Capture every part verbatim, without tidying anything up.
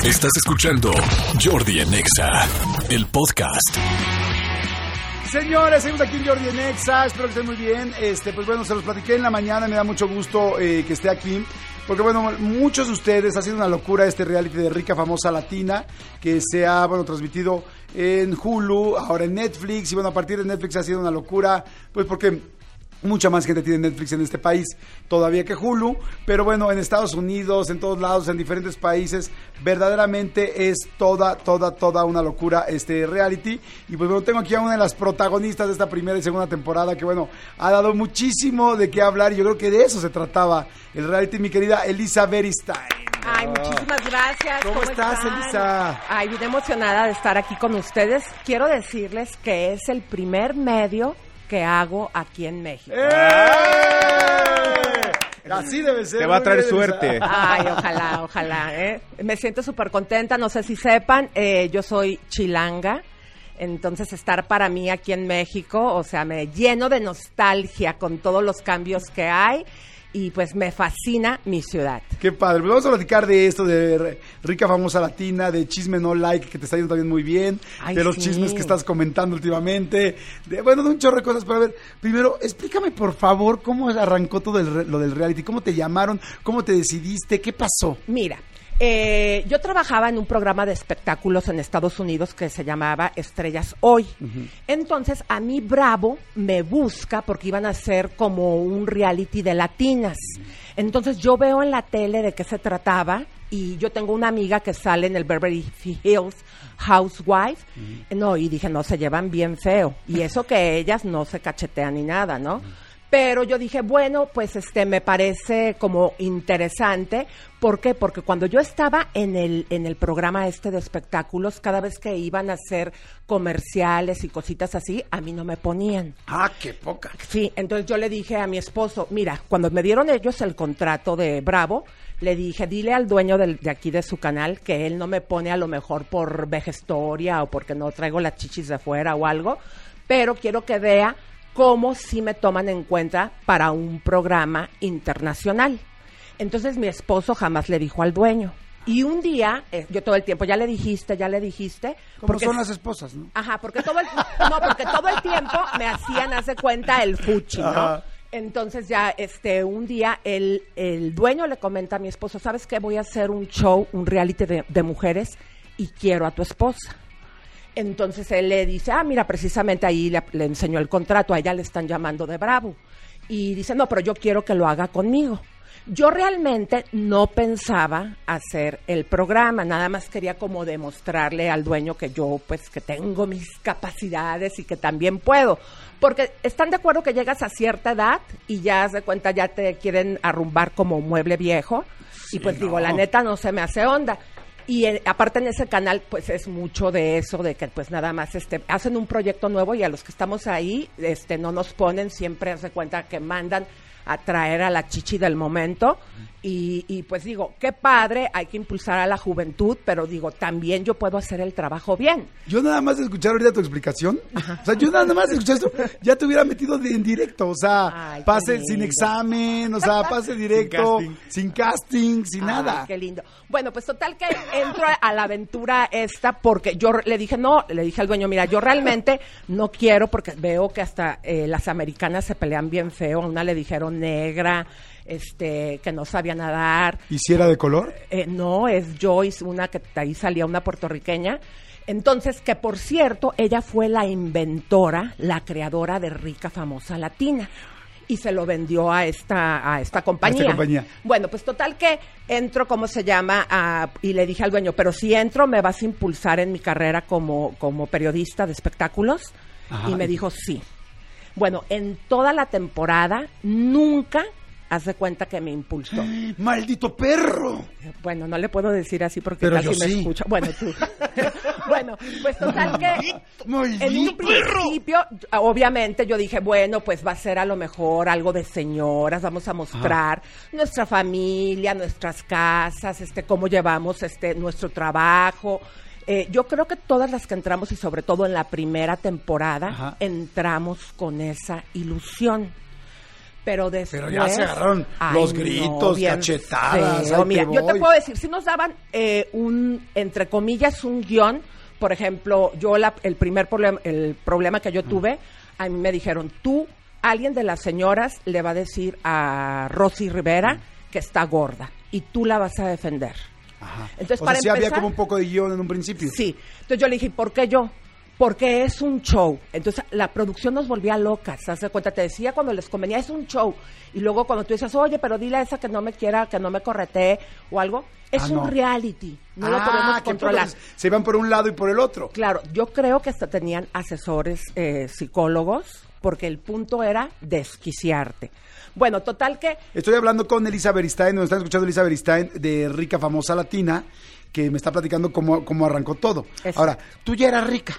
Estás escuchando Jordi en Exa, el podcast. Señores, seguimos aquí en Jordi en Exa, espero que estén muy bien. Este, pues bueno, se los platiqué en la mañana, me da mucho gusto eh, que esté aquí. Porque bueno, muchos de ustedes ha sido una locura este reality de Rica Famosa Latina, que se ha, bueno, transmitido en Hulu, ahora en Netflix, y bueno, a partir de Netflix ha sido una locura, pues porque mucha más gente tiene Netflix en este país todavía que Hulu, pero bueno, en Estados Unidos, en todos lados, en diferentes países, verdaderamente es toda, toda, toda una locura este reality. Y pues bueno, tengo aquí a una de las protagonistas de esta primera y segunda temporada que bueno, ha dado muchísimo de qué hablar y yo creo que de eso se trataba el reality, mi querida Elisa Beristain. Ay, muchísimas gracias. ¿Cómo, ¿Cómo estás, están? Elisa? Ay, bien emocionada de estar aquí con ustedes. Quiero decirles que es el primer medio que hago aquí en México. ¡Eh! Así debe ser. Te va a traer suerte. Ay, ojalá, ojalá. ¿eh? Me siento súper contenta, no sé si sepan, eh, yo soy chilanga, entonces estar para mí aquí en México, o sea, me lleno de nostalgia con todos los cambios que hay. Y pues me fascina mi ciudad. Qué padre. Pues vamos a platicar de esto, de Rica Famosa Latina, de Chisme No Like, que te está yendo también muy bien, Ay, de los sí. chismes que estás comentando últimamente, de, bueno, de un chorro de cosas. Pero a ver, primero, explícame por favor cómo arrancó todo el, lo del reality, cómo te llamaron, cómo te decidiste, qué pasó. Mira, Eh, yo trabajaba en un programa de espectáculos en Estados Unidos que se llamaba Estrellas Hoy. Uh-huh. Entonces, a mí Bravo me busca porque iban a hacer como un reality de latinas. Uh-huh. Entonces, yo veo en la tele de qué se trataba y yo tengo una amiga que sale en el Beverly Hills Housewife. Uh-huh. No, y dije, no, se llevan bien feo. Y eso que ellas no se cachetean ni nada, ¿no? Uh-huh. Pero yo dije, bueno, pues este me parece como interesante. ¿Por qué? Porque cuando yo estaba en el en el programa este de espectáculos, cada vez que iban a hacer comerciales y cositas así, a mí no me ponían. Ah, qué poca. Sí, entonces yo le dije a mi esposo, mira, cuando me dieron ellos el contrato de Bravo, le dije, dile al dueño del, de aquí de su canal que él no me pone a lo mejor por vejestoria o porque no traigo las chichis de fuera o algo, pero quiero que vea cómo sí me toman en cuenta para un programa internacional. Entonces mi esposo jamás le dijo al dueño. Y un día, eh, yo todo el tiempo, ya le dijiste, ya le dijiste. Como porque, son las esposas, ¿no? Ajá, porque todo el, no, porque todo el tiempo me hacían, hace cuenta, el fuchi, ¿no? Ajá. Entonces ya, este, un día el, el dueño le comenta a mi esposo, ¿sabes qué? Voy a hacer un show, un reality de, de mujeres y quiero a tu esposa. Entonces él le dice, ah, mira, precisamente ahí le, le enseñó el contrato, a ella le están llamando de Bravo. Y dice, no, pero yo quiero que lo haga conmigo. Yo realmente no pensaba hacer el programa, nada más quería como demostrarle al dueño que yo, pues, que tengo mis capacidades y que también puedo. Porque están de acuerdo que llegas a cierta edad y ya de cuenta ya te quieren arrumbar como mueble viejo. Sí, y pues no. digo, la neta no se me hace onda. Y eh, aparte en ese canal, pues es mucho de eso, de que pues nada más este hacen un proyecto nuevo y a los que estamos ahí este no nos ponen, siempre hace cuenta que mandan a traer a la chichi del momento. Y, y pues digo, qué padre, hay que impulsar a la juventud, pero digo, también yo puedo hacer el trabajo bien. Yo nada más de escuchar ahorita tu explicación, Ajá. o sea, yo nada más de escuchar esto, ya te hubiera metido de, en directo, o sea, Ay, pase sin examen, o sea, pase directo, sin casting, sin, casting, sin Ay, nada. Qué lindo. Bueno, pues total que entro a la aventura esta porque yo le dije, no, le dije al dueño, mira, yo realmente no quiero porque veo que hasta eh, las americanas se pelean bien feo, a una le dijeron negra, este, que no sabía nadar. ¿Y si era de color? Eh, no, es Joyce, una que ahí salía, una puertorriqueña. Entonces, que por cierto, ella fue la inventora, la creadora de Rica Famosa Latina. Y se lo vendió a esta a esta compañía. A esta compañía. Bueno, pues total que entro, ¿cómo se llama? A, y le dije al dueño, pero si entro, ¿me vas a impulsar en mi carrera como, como periodista de espectáculos? Ajá. Y me dijo, sí. Bueno, en toda la temporada, nunca... haz de cuenta que me impulsó. ¡Maldito perro! Bueno, no le puedo decir así porque Pero casi yo me sí. escucha. Bueno, tú. Bueno, pues total que ¡Maldito, maldito en un principio, perro! obviamente yo dije, bueno, pues va a ser a lo mejor algo de señoras, vamos a mostrar Ajá. nuestra familia, nuestras casas, este, cómo llevamos este nuestro trabajo. Eh, yo creo que todas las que entramos y sobre todo en la primera temporada Ajá. entramos con esa ilusión. Pero después... Pero ya se agarraron ay, los no, gritos, bien cachetadas. feo. Ahí Mira, te yo te voy. puedo decir, si nos daban eh, un, entre comillas, un guión, por ejemplo, yo la, el primer problema, el problema que yo tuve, a mí me dijeron, tú, alguien de las señoras le va a decir a Rosy Rivera que está gorda y tú la vas a defender. Ajá. Entonces, o para sea, sí empezar, había como un poco de guión en un principio. Sí. Entonces yo le dije, ¿por qué yo? Porque es un show. Entonces la producción nos volvía locas. ¿Se hace cuenta? Te decía cuando les convenía, es un show. Y luego cuando tú dices, oye, pero dile a esa que no me quiera, que no me corretee o algo, es Ah, un no. reality. No ah, lo podemos que controlar. entonces se iban por un lado y por el otro. Claro, yo creo que hasta tenían asesores eh, psicólogos, porque el punto era desquiciarte. Bueno, total que... Estoy hablando con Elisa Beristain, nos están escuchando Elisa Beristain de Rica Famosa Latina, que me está platicando cómo, cómo arrancó todo. Eso. Ahora, tú ya eras rica,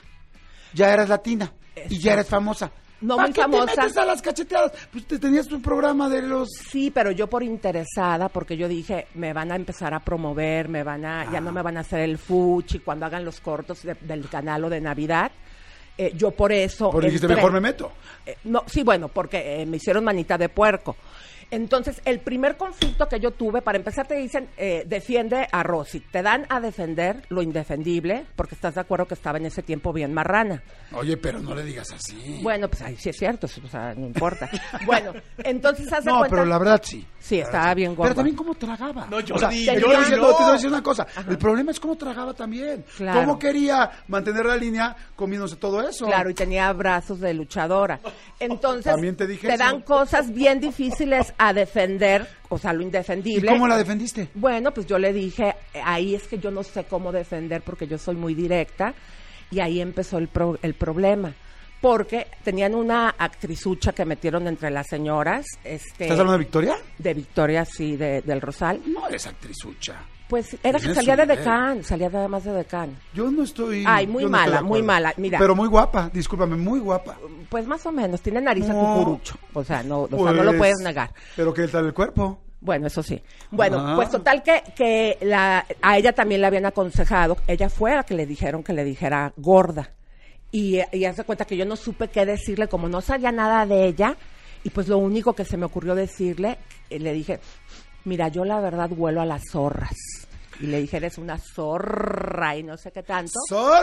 ya eras latina y Eso. ya eres famosa. No ¿Para muy qué famosa. te metes a las cacheteadas? Pues te tenías tu programa de los... Sí, pero yo por interesada, porque yo dije, me van a empezar a promover, me van a, Ah. ya no me van a hacer el fuchi cuando hagan los cortos de- del canal o de Navidad. Eh, yo por eso... Porque dijiste, entré. mejor me meto. Eh, no, sí, bueno, porque eh, me hicieron manita de puerco. Entonces, el primer conflicto que yo tuve, para empezar te dicen, eh, defiende a Rosy. Te dan a defender lo indefendible, porque estás de acuerdo que estaba en ese tiempo bien marrana. Oye, pero no le digas así. Bueno, pues ahí sí es cierto, o sea, no importa. Bueno, entonces haz de no, cuenta... pero la verdad sí. Sí, estaba bien gorda. Pero también cómo tragaba. No, o sea, Jordi, te, Jordi, estoy diciendo, no. te estoy diciendo una cosa. El problema es cómo tragaba también. Claro. Cómo quería mantener la línea comiéndose todo eso. Claro, y tenía brazos de luchadora. Entonces, También te dije eso. dan cosas bien difíciles a defender, o sea, lo ¿Y indefendible. cómo la defendiste? Bueno, pues yo le dije, eh, ahí es que yo no sé cómo defender porque yo soy muy directa, y ahí empezó el, pro- el problema. Porque tenían una actrizucha que metieron entre las señoras. Este, ¿Estás hablando de Victoria? De Victoria, sí, de, del Rosal. No eres actrizucha. Pues era que Tienes salía de su nivel. decán, salía nada más de decán. Yo no estoy... Ay, muy yo no estoy mala, de muy acuerdo. mala, mira. Pero muy guapa, discúlpame, muy guapa. Pues más o menos, tiene nariz a No. cucurucho. O sea, no, o sea, no lo Pues, puedes negar. Pero ¿qué tal el cuerpo? Bueno, eso sí. Bueno, Ah. pues total que, que la, a ella también le habían aconsejado, ella fue la que le dijeron que le dijera gorda. Y, y hace cuenta que yo no supe qué decirle, como no sabía nada de ella, y pues lo único que se me ocurrió decirle, eh, le dije, mira, yo la verdad huelo a las zorras. Y le dije, eres una zorra y no sé qué tanto.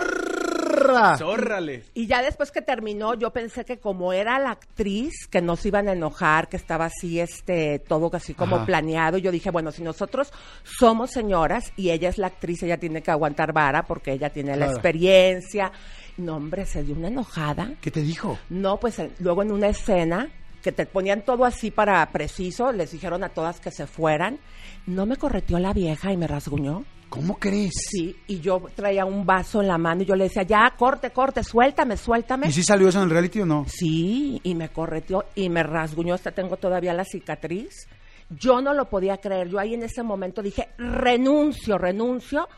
¡Zorra! Zórrale. Y ya después que terminó, yo pensé que como era la actriz, que no se iban a enojar, que estaba así, este, todo así como Ajá. planeado. Yo dije, bueno, si nosotros somos señoras y ella es la actriz, ella tiene que aguantar vara porque ella tiene la Claro. experiencia. No, hombre, se dio una enojada. ¿Qué te dijo? No, pues eh, luego en una escena que te ponían todo así para preciso, les dijeron a todas que se fueran. No me correteó la vieja y me rasguñó. ¿Cómo crees? Sí, y yo traía un vaso en la mano y yo le decía, ya, corte, corte, suéltame, suéltame. ¿Y si salió eso en el reality o no? Sí, y me correteó y me rasguñó, hasta tengo todavía la cicatriz. Yo no lo podía creer, yo ahí en ese momento dije, renuncio, renuncio,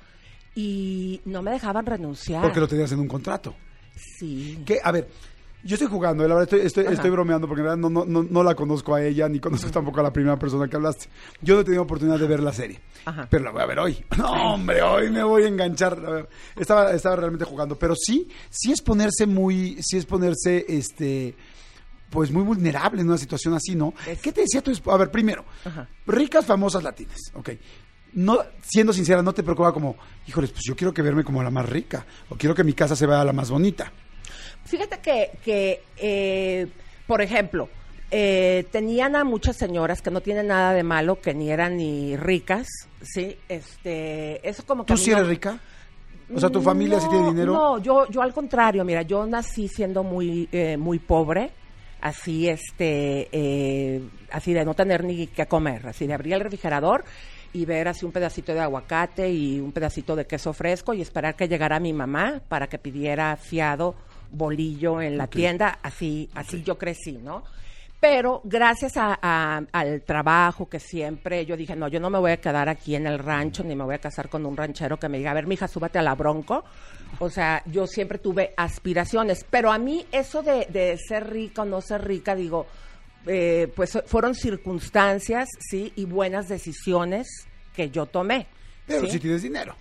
y no me dejaban renunciar. Porque lo tenías en un contrato. Sí. Que, a ver, yo estoy jugando, la verdad estoy, estoy, Ajá. estoy bromeando porque en realidad no, no, no, no la conozco a ella, ni conozco tampoco a la primera persona que hablaste. Yo no he tenido oportunidad de ver la serie, Ajá. pero la voy a ver hoy. No, hombre, hoy me voy a enganchar. A ver, Estaba, estaba realmente jugando, pero sí, sí es ponerse muy, sí es ponerse, este, pues muy vulnerable en una situación así, ¿no? Es- ¿Qué te decía tu esposa? A ver, primero, Ajá. ricas, famosas latinas, ok. No, siendo sincera, ¿no te preocupa como, híjoles, pues yo quiero que verme como la más rica, o quiero que mi casa se vea la más bonita? Fíjate que, que eh, por ejemplo, eh, tenían a muchas señoras que no tienen nada de malo, que ni eran ni ricas, ¿sí? Este, eso como que ¿Tú a mí sí no- eres rica? O sea, ¿tu familia no, sí tiene dinero? No, yo, yo al contrario, mira, yo nací siendo muy, eh, muy pobre, así, este, eh, así de no tener ni qué comer, así de abrir el refrigerador y ver así un pedacito de aguacate y un pedacito de queso fresco y esperar que llegara mi mamá para que pidiera fiado, bolillo en la Ok. tienda, así, así yo crecí, ¿no? Pero gracias a, a- al trabajo que siempre yo dije, no, yo no me voy a quedar aquí en el rancho, ni me voy a casar con un ranchero que me diga, a ver, mija, súbate a la Bronco. O sea, yo siempre tuve aspiraciones, pero a mí eso de, de ser rica o no ser rica, digo, eh, pues fueron circunstancias, sí, y buenas decisiones que yo tomé. Pero ¿sí? si tienes dinero.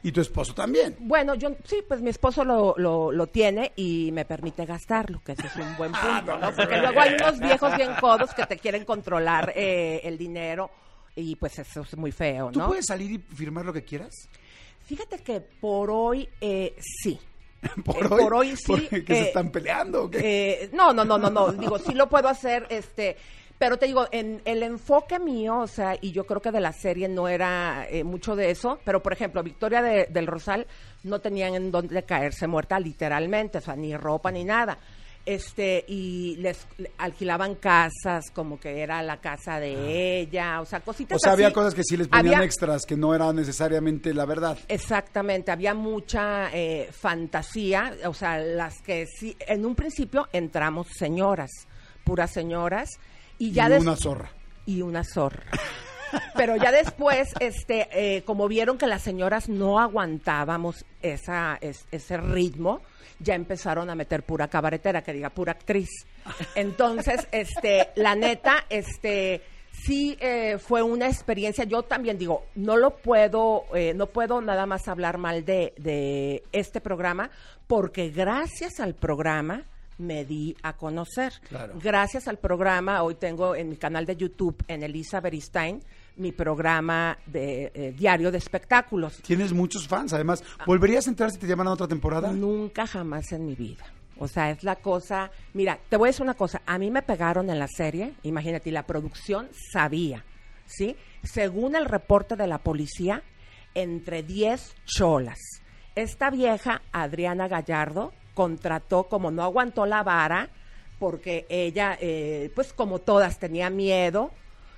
Y tu esposo también. Bueno, yo sí, pues mi esposo lo, lo, lo tiene y me permite gastarlo, que ese es un buen punto, ¿no? Porque luego hay unos viejos bien codos que te quieren controlar eh, el dinero y pues eso es muy feo, ¿no? ¿Tú puedes salir y firmar lo que quieras? Fíjate que por hoy eh, sí. ¿Por, eh, hoy? por hoy sí. ¿Porque eh, se están peleando o qué? Eh, no, no, no, no, no. Digo, sí lo puedo hacer, este... Pero te digo, en el enfoque mío, o sea, y yo creo que de la serie no era eh, mucho de eso, pero por ejemplo, Victoria de, del Rosal no tenían en dónde caerse muerta literalmente, o sea, ni ropa ni nada. Este, y les alquilaban casas, como que era la casa de ah. ella, o sea, cositas así. O sea, así. Había cosas que sí les ponían había, extras, que no eran necesariamente la verdad. Exactamente, había mucha eh, fantasía, o sea, las que sí, en un principio entramos señoras, puras señoras, y ya y des- una zorra. Y una zorra. Pero ya después, este, eh, como vieron que las señoras no aguantábamos esa, es, ese ritmo, ya empezaron a meter pura cabaretera, que diga pura actriz. Entonces, este, la neta, este, sí eh, fue una experiencia. Yo también digo, no lo puedo, eh, no puedo nada más hablar mal de, de este programa, porque gracias al programa me di a conocer. Claro. Gracias al programa, hoy tengo en mi canal de YouTube, en Elisa Beristain, mi programa de eh, diario de espectáculos. Tienes muchos fans, además. ¿Volverías a entrar si te llaman a otra temporada? Nunca jamás en mi vida. O sea, es la cosa... Mira, te voy a decir una cosa. A mí me pegaron en la serie, imagínate, y la producción sabía, ¿sí? Según el reporte de la policía, entre diez cholas. Esta vieja, Adriana Gallardo, contrató, como no aguantó la vara, porque ella, eh, pues como todas, tenía miedo,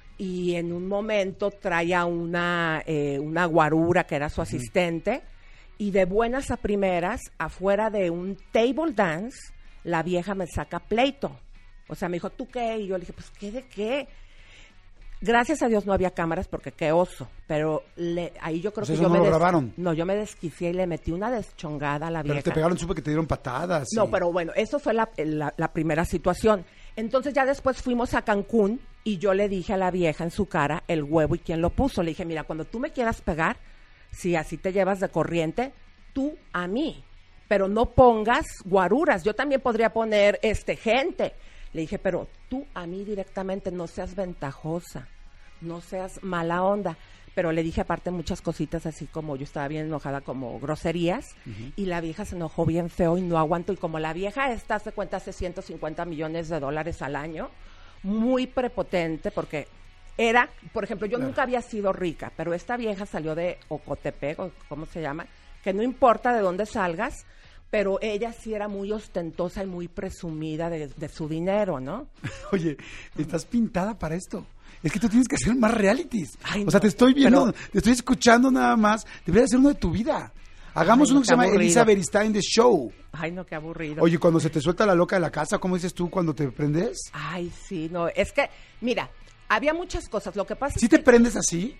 y en un momento traía una, eh, una guarura que era su asistente, y de buenas a primeras, afuera de un table dance, la vieja me saca pleito. O sea, me dijo, ¿tú qué? Y yo le dije, pues, ¿qué de qué? Gracias a Dios no había cámaras porque qué oso, pero le, ahí yo creo pues que yo no me lo des... grabaron. No, yo me desquicié y le metí una deschongada a la pero vieja. Pero te pegaron, supe que te dieron patadas. No, y... pero bueno, eso fue la, la, la primera situación. Entonces ya después fuimos a Cancún y yo le dije a la vieja en su cara el huevo y quién lo puso. Le dije, mira, cuando tú me quieras pegar, si así te llevas de corriente, tú a mí, pero no pongas guaruras. Yo también podría poner este gente. Le dije, pero tú a mí directamente, no seas ventajosa, no seas mala onda. Pero le dije aparte muchas cositas así como yo estaba bien enojada, como groserías, uh-huh. Y la vieja se enojó bien feo y no aguantó. Y como la vieja esta se cuenta hace ciento cincuenta millones de dólares al año, muy prepotente, porque era, por ejemplo, yo claro. nunca había sido rica, pero esta vieja salió de Ocotepec, o ¿cómo se llama? Que no importa de dónde salgas, pero ella sí era muy ostentosa y muy presumida de, de su dinero, ¿no? Oye, estás pintada para esto. Es que tú tienes que hacer más realities. Ay, o sea, no, te estoy viendo, pero... te estoy escuchando nada más. Debería ser uno de tu vida. Hagamos Ay, uno no, que se llama aburrido. Elisa Beristain The Show. Ay, no, qué aburrido. Oye, cuando se te suelta la loca de la casa, ¿cómo dices tú cuando te prendes? Ay, sí, no, es que, mira, había muchas cosas. Lo que pasa ¿Sí es te que... prendes así?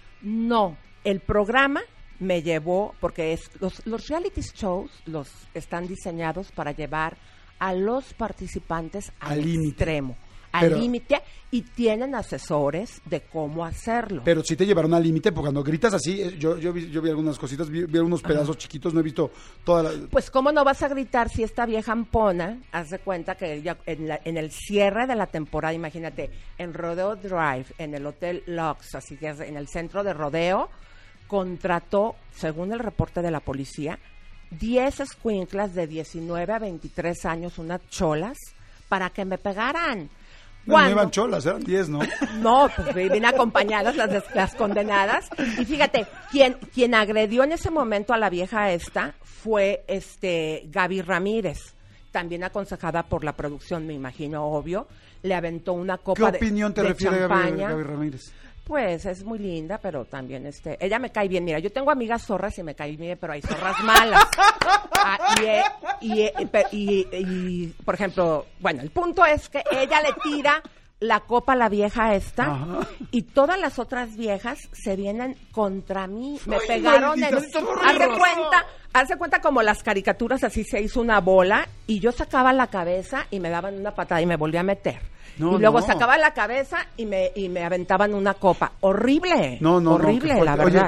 No, el programa me llevó, porque es los, los reality shows los están diseñados para llevar a los participantes al, al extremo, al límite, y tienen asesores de cómo hacerlo. Pero sí te llevaron al límite, porque cuando gritas así, yo yo vi, yo vi algunas cositas, vi, vi unos pedazos Ajá. chiquitos, no he visto toda la... Pues cómo no vas a gritar si esta vieja ampona, haz de cuenta que ella, en, la, en el cierre de la temporada, imagínate, en Rodeo Drive, en el Hotel Lux, así que es en el centro de rodeo, contrató, según el reporte de la policía, diez escuinclas de diecinueve a veintitrés años, unas cholas, para que me pegaran. No, no iban cholas, eran diez, ¿no? No, pues vienen acompañadas las, las condenadas. Y fíjate, quien, quien agredió en ese momento a la vieja esta fue este Gaby Ramírez, también aconsejada por la producción, me imagino, obvio. Le aventó una copa de ¿Qué opinión te de refiere champaña. Gaby, Gaby Ramírez? Pues es muy linda, pero también este, ella me cae bien. Mira, yo tengo amigas zorras y me cae bien, pero hay zorras malas. Ah, y, y, y, y, y, por ejemplo, bueno, el punto es que ella le tira la copa a la vieja esta. Ajá. Y todas las otras viejas se vienen contra mí. Me Ay, pegaron en... Hace cuenta, hace cuenta como las caricaturas, así se hizo una bola y yo sacaba la cabeza y me daban una patada y me volví a meter. No, y luego no. sacaba la cabeza y me y me aventaban una copa. Horrible. No, no, horrible, no, la verdad. Oye,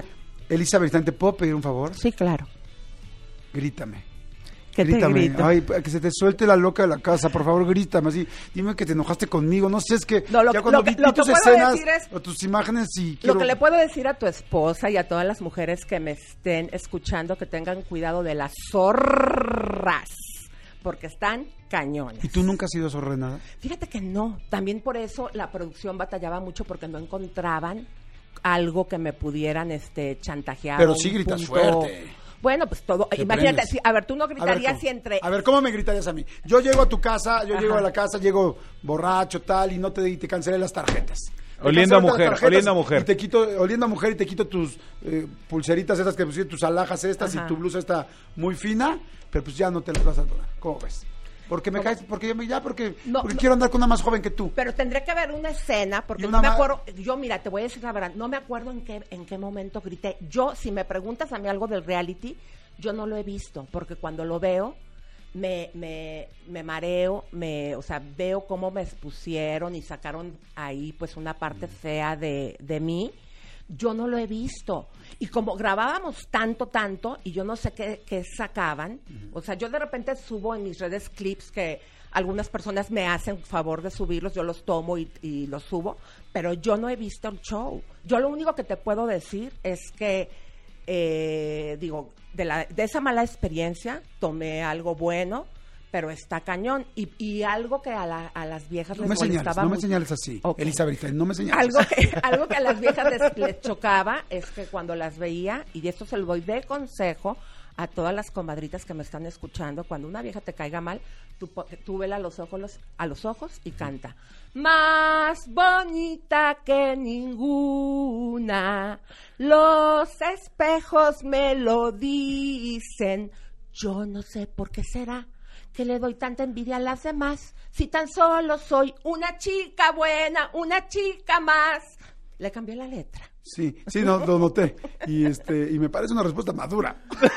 Elizabeth, ¿te puedo pedir un favor? Sí, claro. Grítame. ¿Qué Grítame. te grito? Ay, que se te suelte la loca de la casa, por favor, grítame así. Dime que te enojaste conmigo. No sé, es que no, lo, ya cuando lo que, vi lo tus que escenas es, o tus imágenes y Lo quiero... que le puedo decir a tu esposa y a todas las mujeres que me estén escuchando, que tengan cuidado de las zorras, porque están cañones. ¿Y tú nunca has sido zorra de nada? Fíjate que no. También por eso la producción batallaba mucho porque no encontraban algo que me pudieran este chantajear. Pero sí gritas punto... fuerte. Bueno, pues todo, Te imagínate, si, a ver, tú no a gritarías ver, si entre... A ver, ¿cómo me gritarías a mí? Yo llego a tu casa, yo Ajá. llego a la casa, llego borracho, tal, y no te, y te cancelé las tarjetas. Oliendo a mujer, oliendo a mujer. Y te quito, oliendo a mujer y te quito tus eh, pulseritas estas que pusiste, tus alhajas estas Ajá. y tu blusa esta muy fina, pero pues ya no te las vas a donar. ¿Cómo ves? Porque me ¿Cómo? caes, porque yo ya, porque, no, porque no, quiero andar con una más joven que tú. Pero tendría que haber una escena, porque no me acuerdo, yo mira, te voy a decir la verdad, no me acuerdo en qué, en qué momento grité. Yo, si me preguntas a mí algo del reality, yo no lo he visto, porque cuando lo veo, me, me, me mareo, me, o sea, veo cómo me expusieron y sacaron ahí pues una parte fea de, de mí. Yo no lo he visto. Y como grabábamos tanto, tanto, y yo no sé qué, qué sacaban, uh-huh. o sea, yo de repente subo en mis redes clips que algunas personas me hacen favor de subirlos, yo los tomo y, y los subo, pero yo no he visto el show. Yo lo único que te puedo decir es que, eh, digo, de, la, de esa mala experiencia tomé algo bueno, pero está cañón. Y, y algo que a, la, a las viejas no les me molestaba señales, No me mucho. señales así, okay. Elizabeth, no me señales. Algo que, algo que a las viejas les, les chocaba es que cuando las veía, y esto se lo doy de consejo a todas las comadritas que me están escuchando, cuando una vieja te caiga mal, tú, tú vela a los ojos, los, a los ojos y canta. Más bonita que ninguna, los espejos me lo dicen, yo no sé por qué será que le doy tanta envidia a las demás, si tan solo soy una chica buena, una chica más. Le cambié la letra. Sí, sí, no, lo noté. Y este, y me parece una respuesta madura.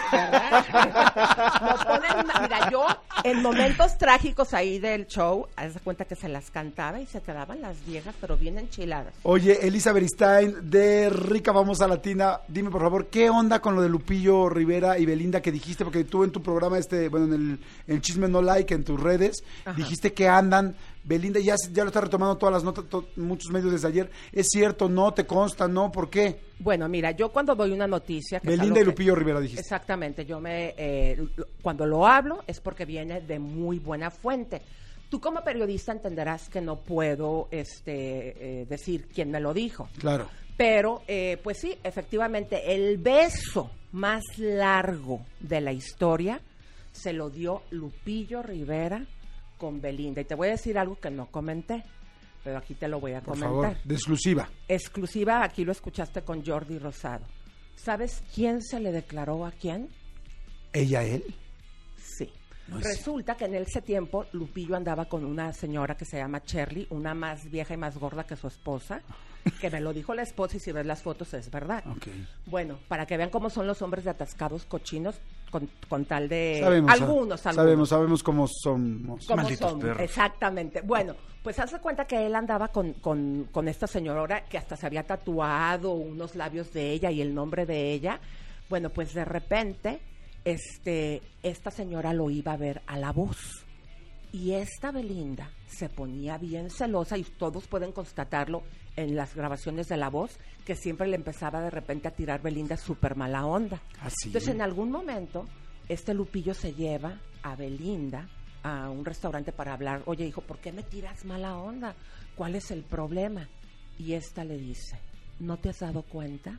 Nos ponen una, mira, yo en momentos trágicos ahí del show, haz de cuenta que se las cantaba y se quedaban las viejas, pero bien enchiladas. Oye, Elisa Beristain, de Rica Famosa Latina, dime por favor, ¿qué onda con lo de Lupillo Rivera y Belinda que dijiste? Porque tú en tu programa, este, bueno, en el, en el Chisme No Like, en tus redes, Ajá. dijiste que andan. Belinda ya, ya lo está retomando todas las notas, to, muchos medios desde ayer. ¿Es cierto? ¿No? ¿Te consta? ¿No? ¿Por qué? Bueno, mira, yo cuando doy una noticia... Que Belinda y Lupillo que, Rivera dijiste. Exactamente. Yo me... Eh, cuando lo hablo es porque viene de muy buena fuente. Tú como periodista entenderás que no puedo este, eh, decir quién me lo dijo. Claro. Pero, eh, pues sí, efectivamente, el beso más largo de la historia se lo dio Lupillo Rivera con Belinda. Y te voy a decir algo que no comenté, pero aquí te lo voy a Por comentar. favor, de exclusiva. Exclusiva, aquí lo escuchaste con Jordi Rosado. ¿Sabes quién se le declaró a quién? ¿Ella a él? Sí. No Resulta que en ese tiempo Lupillo andaba con una señora que se llama Shirley, una más vieja y más gorda que su esposa, que me lo dijo la esposa y si ves las fotos es verdad. Okay. Bueno, para que vean cómo son los hombres de atascados cochinos, con, con tal de... Sabemos, algunos, algunos. Sabemos, sabemos cómo somos. ¿Cómo Malditos somos? perros. Exactamente. Bueno, pues haz de cuenta que él andaba con, con, con esta señora que hasta se había tatuado unos labios de ella y el nombre de ella. Bueno, pues de repente, este, esta señora lo iba a ver a La Voz. Y esta Belinda se ponía bien celosa y todos pueden constatarlo en las grabaciones de La Voz, que siempre le empezaba de repente a tirar Belinda súper mala onda. ¿Ah, sí? Entonces, en algún momento, este Lupillo se lleva a Belinda a un restaurante para hablar. Oye, hijo, ¿por qué me tiras mala onda? ¿Cuál es el problema? Y esta le dice, ¿no te has dado cuenta?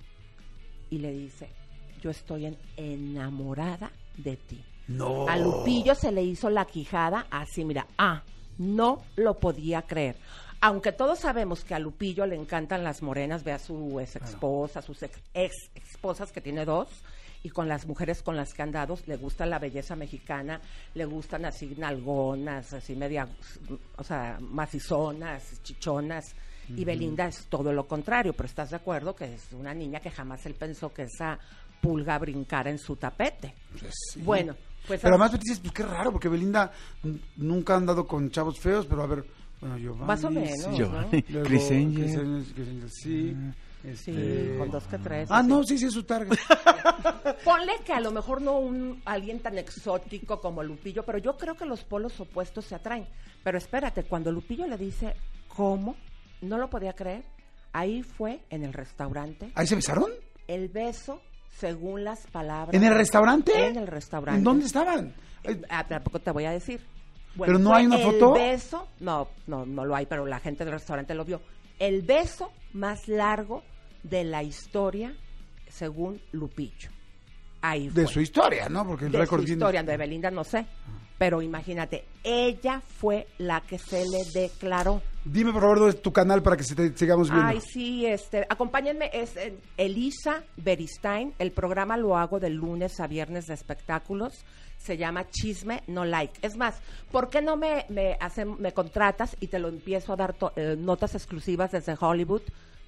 Y le dice, yo estoy en, enamorada de ti. No. A Lupillo se le hizo la quijada así, mira, ah, no lo podía creer. Aunque todos sabemos que a Lupillo le encantan las morenas, ve a su ex esposa, claro. sus ex, ex esposas que tiene dos, y con las mujeres con las que han dado, le gusta la belleza mexicana, le gustan así nalgonas, así media, o sea, macizonas, chichonas, uh-huh. y Belinda es todo lo contrario, pero estás de acuerdo que es una niña que jamás él pensó que esa pulga brincara en su tapete. Pues sí. Bueno, pues... Pero además dices, pues qué raro, porque Belinda nunca ha andado con chavos feos, pero a ver... Bueno, Giovanni, más o menos, sí. Giovanni, Luego, Chris Angel. Chris Angel, Chris Angel, sí. Este... Sí, con dos que tres. Ah, sí. no, sí, sí es su target. Ponle que a lo mejor no un alguien tan exótico como Lupillo, pero yo creo que los polos opuestos se atraen. Pero espérate, cuando Lupillo le dice, ¿cómo? No lo podía creer. Ahí fue, en el restaurante. ¿Ahí se besaron? El beso, según las palabras. ¿En el restaurante? En el restaurante. ¿En dónde estaban? Ah, tampoco te voy a decir. Bueno, ¿pero no fue hay una foto? El beso, no, no, no lo hay, pero la gente del restaurante lo vio. El beso más largo de la historia, según Lupillo. Ahí fue. De su historia, ¿no? Porque el de récord su Guinness... historia, de Belinda no sé. Pero imagínate, ella fue la que se le declaró. Dime, por favor, ¿dónde es tu canal para que se te sigamos viendo? Ay, sí, este, acompáñenme, es eh, Elisa Beristain. El programa lo hago de lunes a viernes de espectáculos. Se llama Chisme No Like. Es más, ¿por qué no me me, hacen, me contratas y te lo empiezo a dar to, eh, notas exclusivas desde Hollywood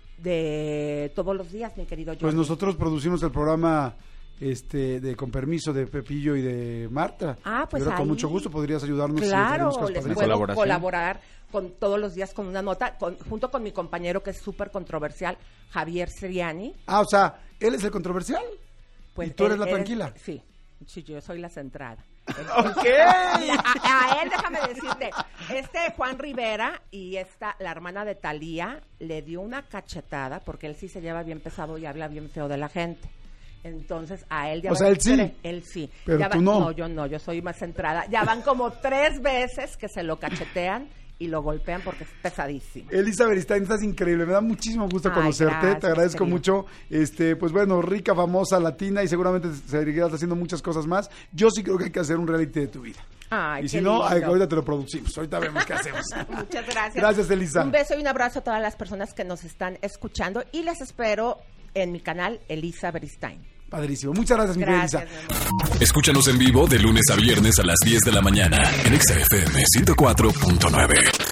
de todos los días, mi querido Jordi? Pues nosotros producimos el programa este de con permiso de Pepillo y de Marta. Ah, pues Pero ahí, con mucho gusto podrías ayudarnos. claro, si les puedo Colaboración. colaborar con todos los días con una nota, con, junto con mi compañero que es súper controversial, Javier Seriani. Ah, o sea, ¿él es el controversial? Pues ¿Y tú eres él- la él es- tranquila? Sí, sí, yo soy la centrada. Ok. A, a él, déjame decirte, este Juan Rivera y esta, la hermana de Thalía, le dio una cachetada, porque él sí se lleva bien pesado y habla bien feo de la gente. Entonces, a él ya O van sea, él sí. tres- él sí. Pero Ya tú van- no. No, yo no, yo soy más centrada. Ya van como tres veces que se lo cachetean y lo golpean porque es pesadísimo. Elisa Beristain, estás increíble, me da muchísimo gusto Ay, conocerte, gracias, te agradezco querido. mucho, este, pues bueno, rica, famosa, latina y seguramente seguirás haciendo muchas cosas más. Yo sí creo que hay que hacer un reality de tu vida. Ay, y si qué no, ay, lindo. ahorita te lo producimos, ahorita vemos qué hacemos. Muchas gracias. Gracias, Elisa. Un beso y un abrazo a todas las personas que nos están escuchando y les espero en mi canal Elisa Beristain. Padrísimo, muchas gracias, mi querida Gracias, Elisa. mi amor. Escúchanos en vivo de lunes a viernes a las diez de la mañana en Exa F M ciento cuatro punto nueve.